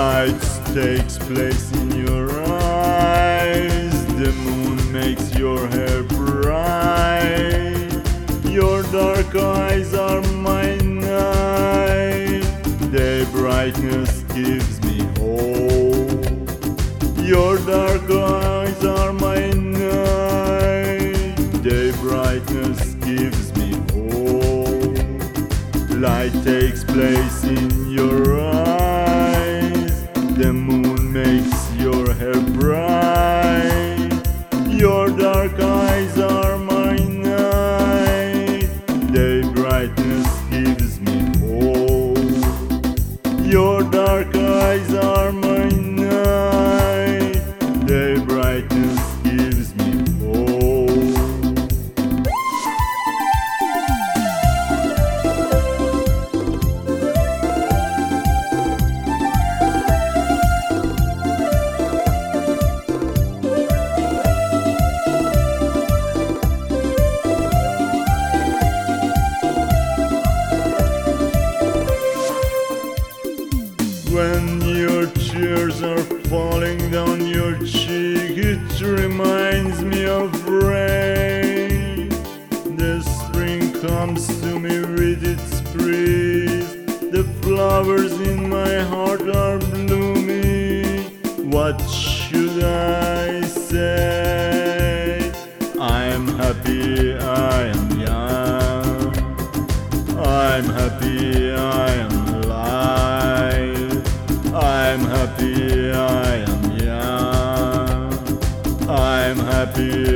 Lights takes place in your eyes. The moon makes your hair bright. Your dark eyes are my night. Their brightness gives me hope. Your dark eyes are my night. Their brightness gives me hope. Light takes place in your eyes. The moon makes your hair bright. Your dark eyes are my night. Their brightness gives me hope. Your dark eyes are my night. Their brightness gives me hope. When your tears are falling down your cheek, it reminds me of rain. The spring comes to me with its breeze. The flowers in my heart are blooming. What should I say? I am happy, I am young. I'm happy, I am alive. I'm happy, I am young. I'm happy,